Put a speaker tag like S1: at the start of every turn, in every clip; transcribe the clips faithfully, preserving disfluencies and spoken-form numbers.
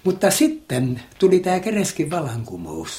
S1: Mutta sitten tuli tämä Kereskin vallankumous.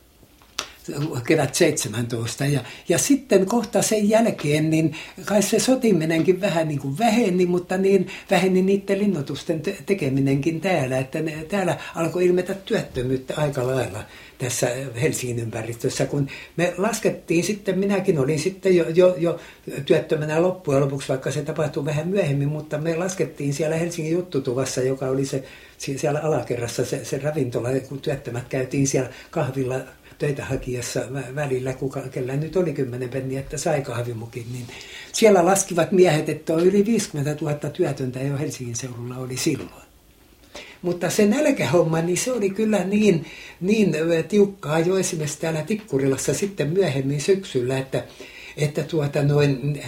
S1: Kevät seitsemäntoista. Ja, ja sitten kohta sen jälkeen, niin kai se sotiminenkin vähän niin kuin väheni, mutta niin väheni niiden linnoitusten te- tekeminenkin täällä. Että ne, täällä alkoi ilmetä työttömyyttä aika lailla tässä Helsingin ympäristössä, kun me laskettiin sitten, minäkin olin sitten jo, jo, jo työttömänä loppujen lopuksi, vaikka se tapahtui vähän myöhemmin, mutta me laskettiin siellä Helsingin Juttutuvassa, joka oli se siellä alakerrassa se, se ravintola, kun työttömät käytiin siellä kahvilla töitä hakijassa välillä, kuka, kellä nyt oli kymmenen penniä, että sai kahvimukin, niin siellä laskivat miehet, että on yli viisikymmentätuhatta työtöntä jo Helsingin seudulla oli silloin. Mutta se nälkähomma, niin se oli kyllä niin, niin tiukkaa jo esimerkiksi täällä Tikkurilassa sitten myöhemmin syksyllä, että, että tuota noin,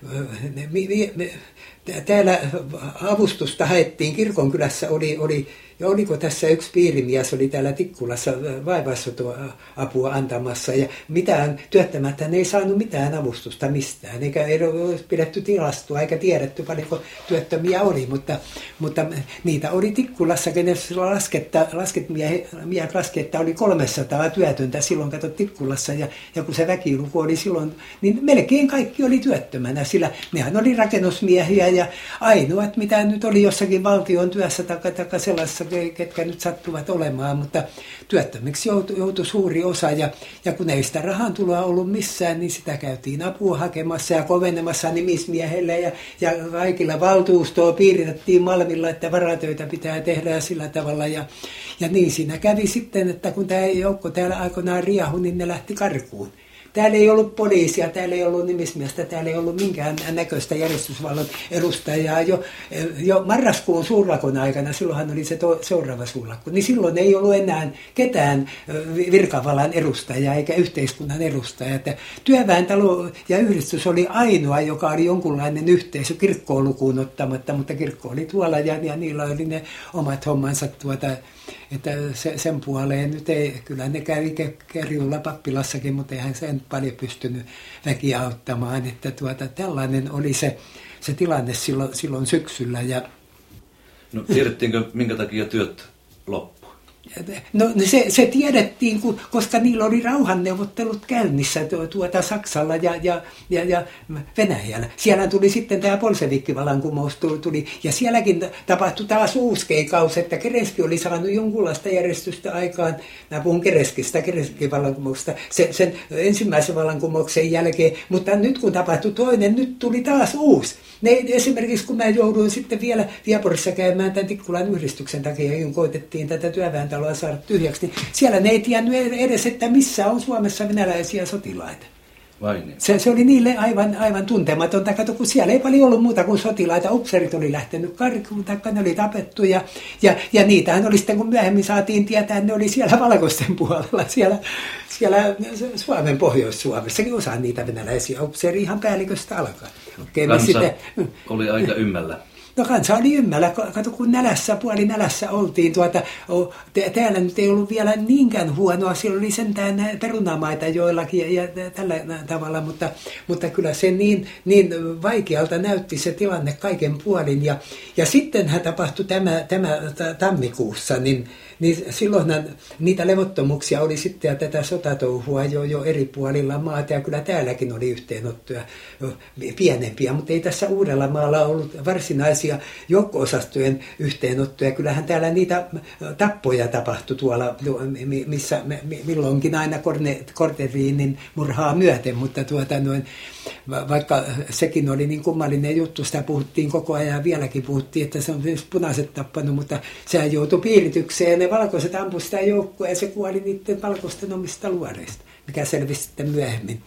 S1: me, me, täällä avustusta haettiin, Kirkonkylässä oli, oli ja oliko tässä yksi piirimies, oli täällä Tikkulassa vaivaissotoapua antamassa ja mitään työttömät ei saanut mitään avustusta mistään, eikä ei ole pidetty tilastoa eikä tiedetty paljonko työttömiä oli, mutta, mutta niitä oli Tikkulassa, kenessä lasketta, lasket, miehet laski, että oli kolmesataa työtöntä silloin, kato Tikkulassa ja, ja kun se väkiluku oli silloin, niin melkein kaikki oli työttömänä, sillä nehän oli rakennusmiehiä ja ainoat, mitä nyt oli jossakin valtion työssä tai, tai sellaisessa, ketkä nyt sattuvat olemaan, mutta työttömiksi joutui, joutui suuri osa ja, ja kun ei sitä rahantuloa ollut missään, niin sitä käytiin apua hakemassa ja kovenemassa nimismiehelle ja, ja kaikilla valtuustoa piiritettiin Malmilla, että varatöitä pitää tehdä ja sillä tavalla ja, ja niin siinä kävi sitten, että kun tämä joukko täällä aikoinaan riehui, niin ne lähti karkuun. Täällä ei ollut poliisia, täällä ei ollut nimismiestä, täällä ei ollut minkään näköistä järjestysvallan edustajaa. Jo, jo marraskuun suurlakon aikana, silloinhan oli se to, seuraava suurlakko, niin silloin ei ollut enää ketään virkavallan edustajaa eikä yhteiskunnan edustajaa. Että työväentalo ja yhdistys oli ainoa, joka oli jonkunlainen yhteisö kirkkoon lukuun ottamatta, mutta kirkko oli tuolla ja, ja niillä oli ne omat hommansa tuota, että se, sen puoleen nyt ei, kyllä ne kävi Kerjulla pappilassakin, mutta eihän sen paljon pystynyt väkiä auttamaan, että tuota, tällainen oli se, se tilanne silloin, silloin syksyllä. Ja
S2: no tiedettiinkö, minkä takia työt loppu?
S1: No se, se tiedettiin, kun, koska niillä oli rauhanneuvottelut käynnissä tuota Saksalla ja, ja, ja, ja Venäjällä. Siellä tuli sitten tämä bolsevikkivallankumous tuli, ja sielläkin tapahtui taas uusi keikaus, että Kereski oli saanut jonkunlaista järjestystä aikaan. Mä puhun Kereskistä, Kereskin vallankumouksesta, sen, sen ensimmäisen vallankumouksen jälkeen, mutta nyt kun tapahtui toinen, nyt tuli taas uusi. Ne, esimerkiksi kun mä jouduin sitten vielä Vieporissa käymään tämän Tikkulan yhdistyksen takia, kun koitettiin tätä työväentaloa saada tyhjäksi, niin siellä ne ei tiennyt edes, että missä on Suomessa venäläisiä sotilaita.
S2: Niin.
S1: Se, se oli niille aivan, aivan tuntematonta. Kato, kun siellä ei paljon ollut muuta kuin sotilaita. Upseerit oli lähtenyt karkuun, taikka ne oli tapettu. Ja, ja, ja niitähän oli sitten, kun myöhemmin saatiin tietää, ne oli siellä valkoisten puolella, siellä, siellä Suomen Pohjois-Suomessakin osa niitä venäläisiä upseeria ihan päälliköstä alkaen. Okay,
S2: Kansa
S1: sitten,
S2: oli aika ymmällä.
S1: No kansa oli ymmällä. Kato, kun nälässä, puoli nälässä oltiin. Tuota, täällä nyt ei ollut vielä niinkään huonoa. Siellä oli sentään perunamaita joillakin ja, ja tällä tavalla, mutta, mutta kyllä se niin, niin vaikealta näytti se tilanne kaiken puolin. Ja, ja sittenhän tapahtui tämä, tämä tammikuussa, niin, niin silloin niitä levottomuuksia oli sitten ja tätä sotatouhua jo, jo eri puolilla maata. Ja kyllä täälläkin oli yhteenottoja pienempiä, mutta ei tässä Uudellamaalla ollut varsinaisia joukko-osastojen yhteenottoja. Kyllähän täällä niitä tappoja tapahtui tuolla, missä milloinkin aina Korteliinin murhaa myöten, mutta tuota noin, vaikka sekin oli niin kummallinen juttu, sitä puhuttiin koko ajan, vieläkin puhuttiin, että se on myös punaiset tappanut, mutta sehän joutui piiritykseen ja ne valkoiset ampuivat sitä joukkoa ja se kuoli niiden valkoisten omista luoreista, mikä selvisi sitten myöhemmin.